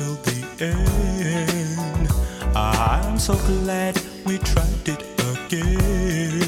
till the end. I'm so glad we tried it again.